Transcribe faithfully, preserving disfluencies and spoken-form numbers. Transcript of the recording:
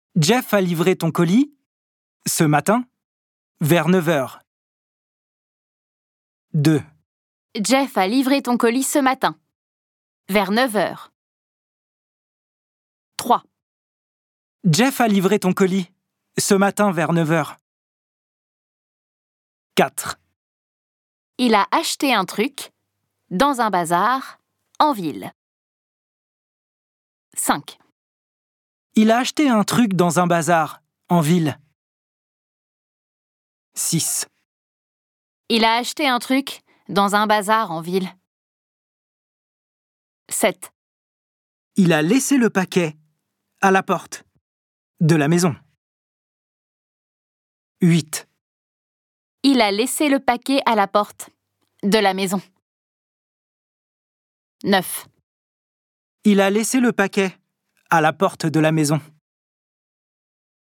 Jeff a livré ton colis ce matin vers neuf heures. deux. Jeff a livré ton colis ce matin, vers neuf heures. trois. Jeff a livré ton colis ce matin vers neuf heures. quatre. Il a acheté un truc dans un bazar en ville. cinq. Il a acheté un truc dans un bazar en ville. six. Il a acheté un truc dans un bazar en ville. sept. Il a laissé le paquet à la porte de la maison. huit. Il a laissé le paquet à la porte de la maison. neuf. Il a laissé le paquet à la porte de la maison.